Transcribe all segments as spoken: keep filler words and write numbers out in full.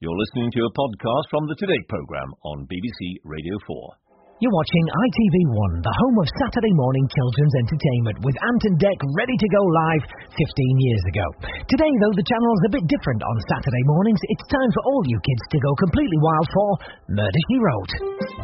You're listening to a podcast from the Today programme on B B C Radio four. You're watching I T V one, the home of Saturday morning children's entertainment, with Ant and Dec ready to go live fifteen years ago. Today, though, the channel's a bit different on Saturday mornings. It's time for all you kids to go completely wild for Murder, She Wrote.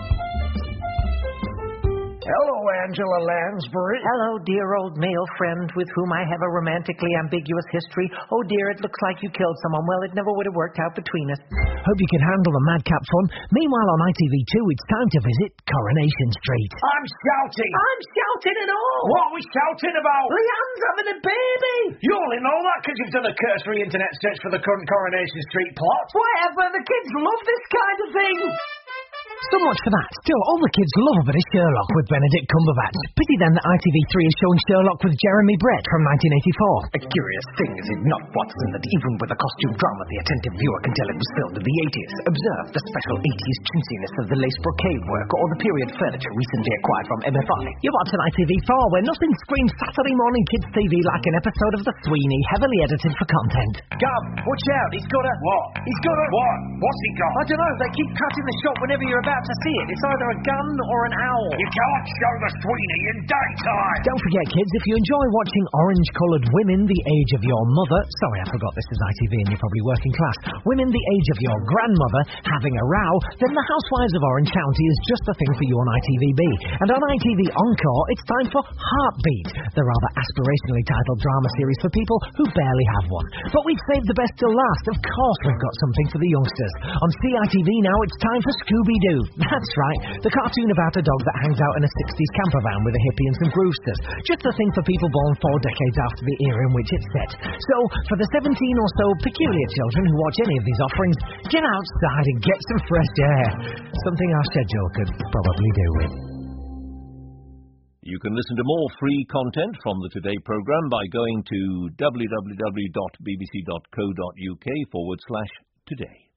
Hello, Angela Lansbury. Hello, dear old male friend with whom I have a romantically ambiguous history. Oh dear, it looks like you killed someone. Well, it never would have worked out between us. Hope you can handle the madcap fun. Meanwhile, on I T V two, it's time to visit Coronation Street. I'm shouting. I'm shouting it all. What are we shouting about? Leanne's having a baby. You only know that because you've done a cursory internet search for the current Coronation Street plot. Whatever, the kids love this kind of thing. So much for that. Still, all the kids love a bit of Sherlock with Benedict Cumberbatch. Pity then that I T V three is showing Sherlock with Jeremy Brett from nineteen eighty-four. A curious thing, is it not, Watson, that even with a costume drama, the attentive viewer can tell it was filmed in the eighties? Observe the special eighties chintziness of the lace brocade work or the period furniture recently acquired from M F I. You're watching I T V four, where nothing screams Saturday morning kids T V like an episode of The Sweeney, heavily edited for content. Gov, watch out. He's got a... What? He's got a... What? What's he got? I don't know, they keep cutting the shot whenever you're about to see it. It's either a gun or an owl. You can't show the Sweeney in daytime. Don't forget, kids, if you enjoy watching orange-coloured women the age of your mother... Sorry, I forgot this is I T V and you're probably working class. Women the age of your grandmother having a row, then The Housewives of Orange County is just the thing for you on I T V B. And on I T V Encore, it's time for Heartbeat, the rather aspirationally titled drama series for people who barely have one. But we've saved the best till last. Of course we've got something for the youngsters. On C I T V now, it's time for Scooby-Doo. That's right, the cartoon about a dog that hangs out in a sixties camper van with a hippie and some groovesters. Just the thing for people born four decades after the era in which it's set. So, for the seventeen or so peculiar children who watch any of these offerings, get outside and get some fresh air. Something our schedule could probably do with. You can listen to more free content from the Today programme by going to w w w dot b b c dot co dot u k forward slash today.